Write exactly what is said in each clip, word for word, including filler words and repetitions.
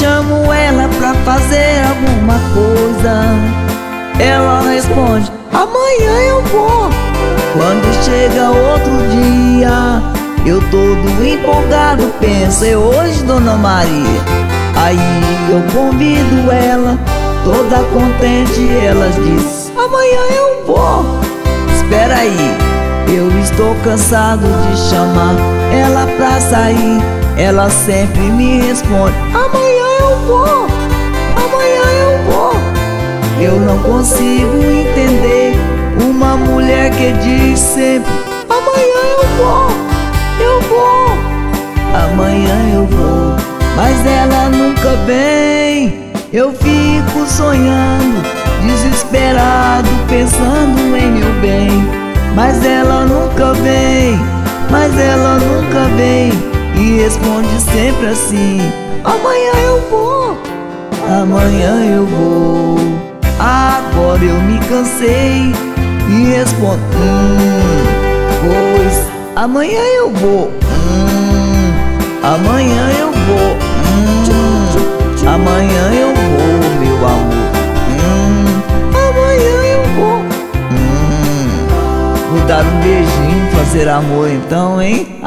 chamo ela pra fazer alguma coisa, ela responde: amanhã eu vou. Quando chega outro dia, eu todo empolgado penso: é hoje, Dona Maria. Aí eu convido ela, toda contente, ela diz: amanhã eu vou. Espera aí, eu estou cansado de chamar ela pra sair. Ela sempre me responde: amanhã eu vou, amanhã eu vou. Eu não consigo entender uma mulher que diz sempre: amanhã eu vou, eu vou, amanhã eu vou. Mas ela nunca vem. Eu fico sonhando, desesperado, pensando em meu bem. Mas ela nunca vem, mas ela nunca vem. E responde sempre assim: amanhã eu vou, amanhã eu vou. Agora eu me cansei e respondo: hum, pois amanhã eu vou, hum, amanhã eu vou, hum, amanhã eu vou, meu amor, hum, amanhã eu vou. hum, Vou dar um beijinho, fazer amor então, hein?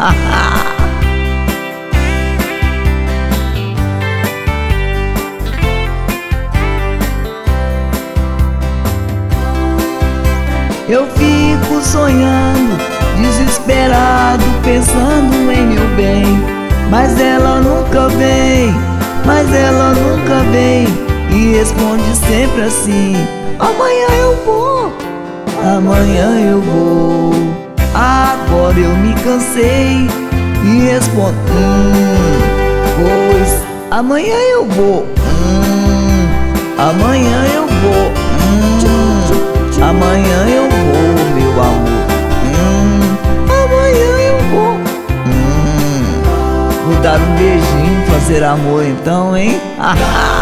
Eu fico sonhando, desesperado, pensando em meu bem. Mas ela nunca vem, mas ela nunca vem. E responde sempre assim: amanhã eu vou, amanhã eu vou. Agora eu me cansei e respondo: hum, pois amanhã eu vou, hum, amanhã eu vou, hum, amanhã eu vou, meu amor, hum, amanhã eu vou. hum, Vou dar um beijinho, fazer amor então, hein?